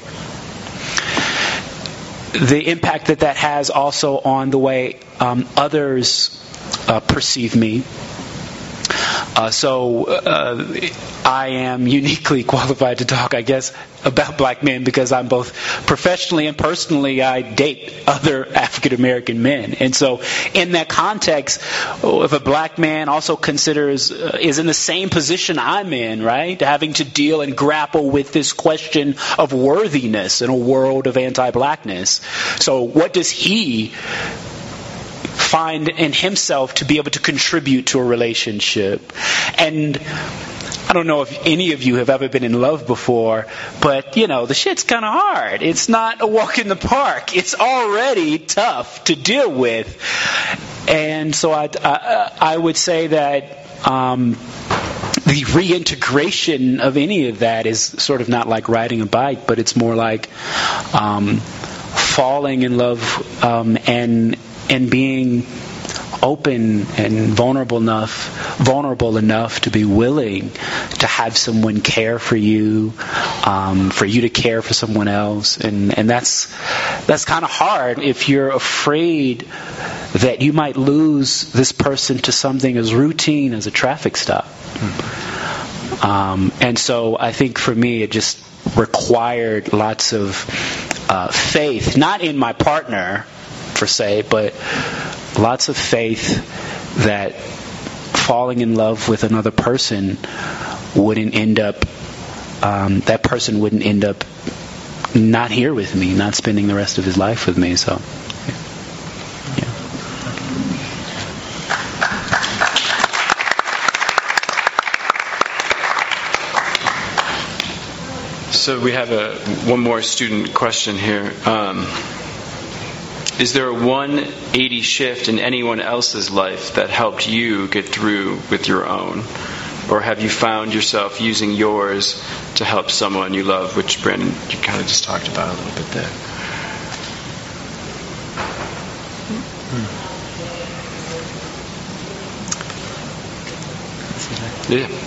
The impact that that has also on the way um, others uh, perceive me. Uh, so uh, I am uniquely qualified to talk, I guess, about black men because I'm both professionally and personally, I date other African American men. And so in that context, if a black man also considers, uh, is in the same position I'm in, right, having to deal and grapple with this question of worthiness in a world of anti-blackness. So what does he find in himself to be able to contribute to a relationship? And I don't know if any of you have ever been in love before, but, you know, the shit's kind of hard. It's not a walk in the park. It's already tough to deal with. And so I, I, I would say that um, the reintegration of any of that is sort of not like riding a bike, but it's more like um, falling in love um, and and being open and vulnerable enough, vulnerable enough to be willing to have someone care for you, um, for you to care for someone else, and and that's that's kind of hard if you're afraid that you might lose this person to something as routine as a traffic stop. Um, and so I think for me, it just required lots of uh, faith, not in my partner per se, but lots of faith that falling in love with another person wouldn't end up, um, that person wouldn't end up not here with me, not spending the rest of his life with me. So, yeah. So we have a one more student question here. Um, Is there a one eighty shift in anyone else's life that helped you get through with your own? Or have you found yourself using yours to help someone you love, which, Brandon, you kind of just talked about a little bit there. Yeah.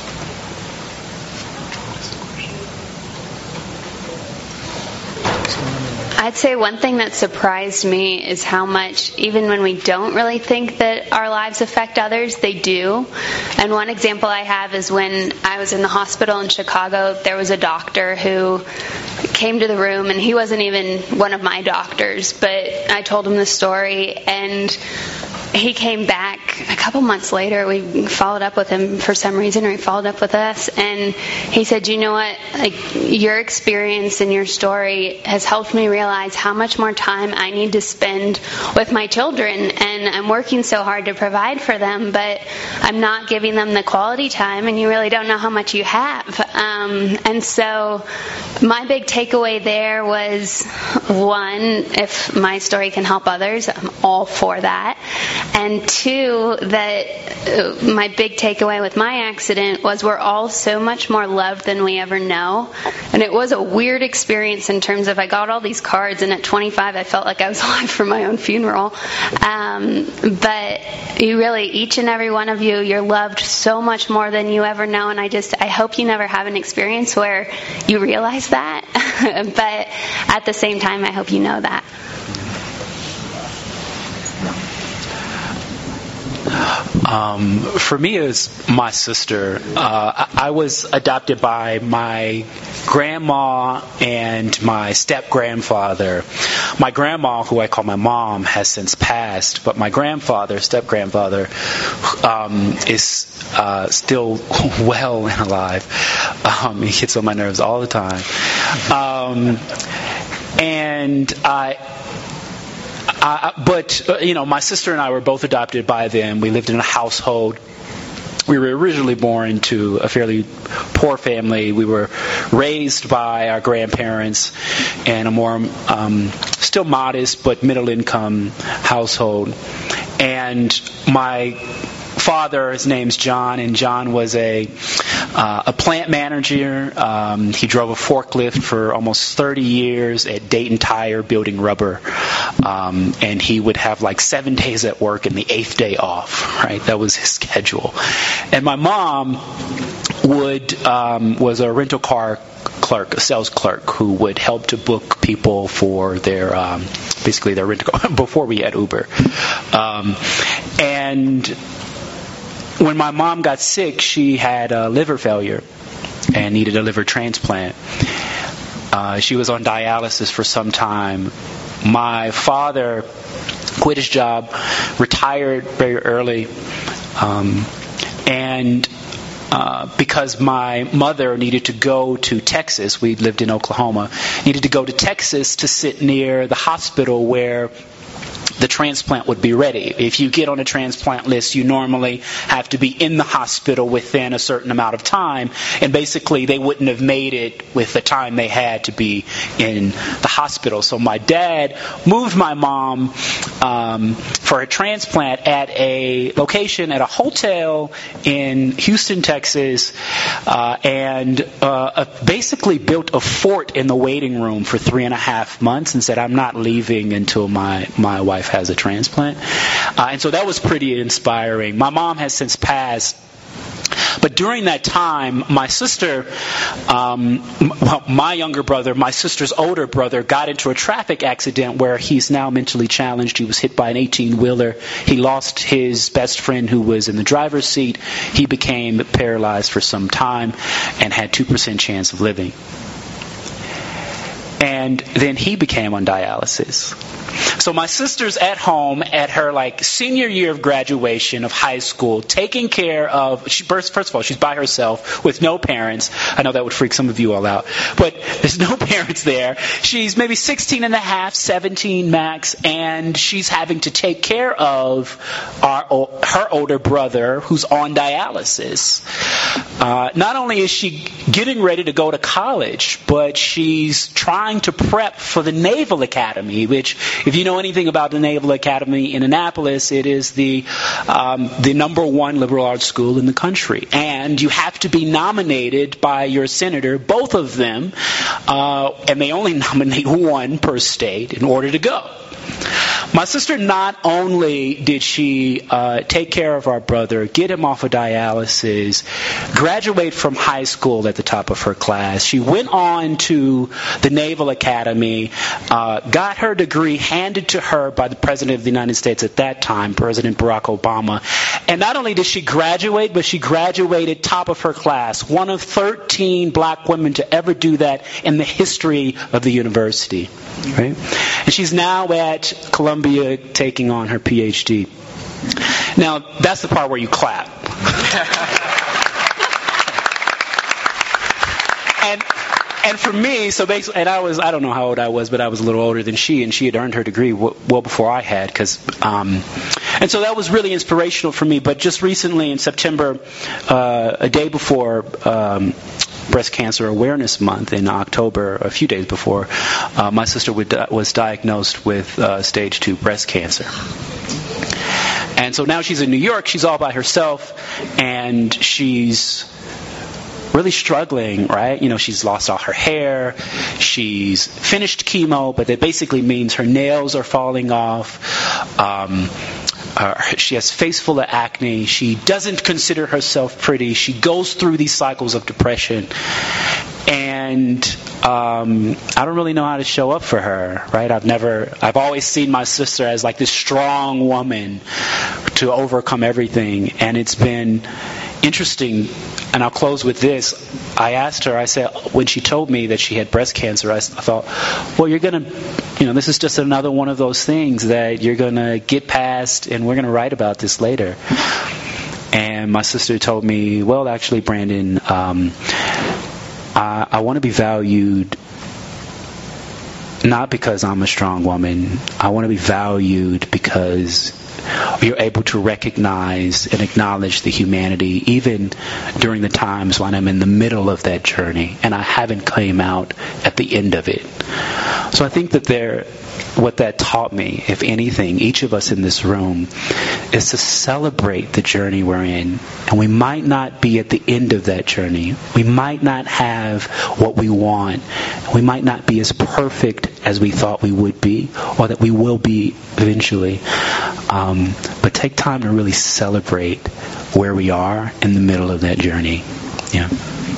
I'd say one thing that surprised me is how much, even when we don't really think that our lives affect others, they do. And one example I have is when I was in the hospital in Chicago, there was a doctor who came to the room, and he wasn't even one of my doctors, but I told him the story, and he came back a couple months later. We followed up with him for some reason, or he followed up with us, and he said, you know what, like, your experience and your story has helped me realize how much more time I need to spend with my children, and I'm working so hard to provide for them, but I'm not giving them the quality time, and you really don't know how much you have. Um, and so my big takeaway there was, one, if my story can help others, I'm all for that. And two, that my big takeaway with my accident was we're all so much more loved than we ever know. And it was a weird experience in terms of I got all these cards, and at twenty-five I felt like I was alive for my own funeral. Um, but you really, each and every one of you, you're loved so much more than you ever know. And I just, I hope you never have an experience where you realize that. But at the same time, I hope you know that. Um, for me, it was my sister. Uh, I was adopted by my grandma and my step-grandfather. My grandma, who I call my mom, has since passed, but my grandfather, step-grandfather, um, is uh, still well and alive. Um, he gets on my nerves all the time. Um, and I, I, but uh, you know, my sister and I were both adopted by them. We lived in a household. We were originally born into a fairly poor family. We were raised by our grandparents in a more um, still modest but middle-income household. And my father, his name's John, and John was a uh, a plant manager. Um, he drove a forklift for almost thirty years at Dayton Tire building rubber. Um, and he would have like seven days at work and the eighth day off, right? That was his schedule. And my mom would um, was a rental car clerk, a sales clerk, who would help to book people for their um, basically their rental car before we had Uber. Um, and when my mom got sick, she had uh, liver failure and needed a liver transplant. Uh, she was on dialysis for some time. My father quit his job, retired very early, um, and uh, because my mother needed to go to Texas, we lived in Oklahoma, needed to go to Texas to sit near the hospital where the transplant would be ready. If you get on a transplant list, you normally have to be in the hospital within a certain amount of time, and basically they wouldn't have made it with the time they had to be in the hospital. So my dad moved my mom um, for a transplant at a location at a hotel in Houston, Texas, uh, and uh, basically built a fort in the waiting room for three and a half months and said, I'm not leaving until my, my wife has a transplant. Uh, and so that was pretty inspiring. My mom has since passed. But during that time, my sister, um, well, my younger brother, my sister's older brother, got into a traffic accident where he's now mentally challenged. He was hit by an eighteen-wheeler. He lost his best friend who was in the driver's seat. He became paralyzed for some time and had two percent chance of living. And then he became on dialysis. So my sister's at home at her like senior year of graduation of high school, taking care of, she, first of all, she's by herself with no parents. I know that would freak some of you all out, but there's no parents there. She's maybe sixteen and a half, seventeen max, and she's having to take care of our, her older brother who's on dialysis. Uh, not only is she getting ready to go to college, but she's trying to prep for the Naval Academy, which, if you know anything about the Naval Academy in Annapolis, it is the um, the number one liberal arts school in the country. And you have to be nominated by your senator, both of them, uh, and they only nominate one per state in order to go. My sister, not only did she uh, take care of our brother, get him off of dialysis, graduate from high school at the top of her class, she went on to the Naval Academy, uh, got her degree handed to her by the President of the United States at that time, President Barack Obama. And not only did she graduate, but she graduated top of her class, one of thirteen black women to ever do that in the history of the university. Right? And she's now at Columbia taking on her P H D. Now, that's the part where you clap. and and for me, so basically, and I was, I don't know how old I was, but I was a little older than she, and she had earned her degree w- well before I had. Cause, um, and so that was really inspirational for me. But just recently in September, uh, a day before um, Breast Cancer Awareness Month in October, a few days before, uh, my sister would, uh, was diagnosed with uh, stage two breast cancer. And so now she's in New York, she's all by herself, and she's really struggling, right? You know, she's lost all her hair, she's finished chemo, but that basically means her nails are falling off. Um, Uh, she has face full of acne. She doesn't consider herself pretty. She goes through these cycles of depression. And um, I don't really know how to show up for her, right? I've never, I've always seen my sister as like this strong woman to overcome everything. And it's been interesting, and I'll close with this. I asked her, I said, when she told me that she had breast cancer, I, I thought, well, you're going to, you know, this is just another one of those things that you're going to get past, and we're going to write about this later. And my sister told me, well, actually, Brandon, um, I, I want to be valued not because I'm a strong woman. I want to be valued because you're able to recognize and acknowledge the humanity even during the times when I'm in the middle of that journey and I haven't came out at the end of it. So I think that there, what that taught me, if anything, each of us in this room, is to celebrate the journey we're in. And we might not be at the end of that journey. We might not have what we want. We might not be as perfect as we thought we would be, or that we will be eventually. Um, but take time to really celebrate where we are in the middle of that journey. Yeah.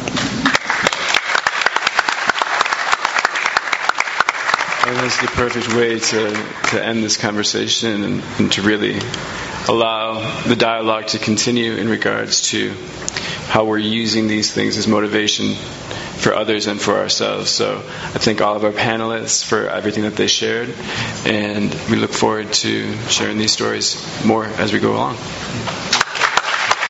And that's the perfect way to, to end this conversation and, and to really allow the dialogue to continue in regards to how we're using these things as motivation for others and for ourselves. So I thank all of our panelists for everything that they shared, and we look forward to sharing these stories more as we go along.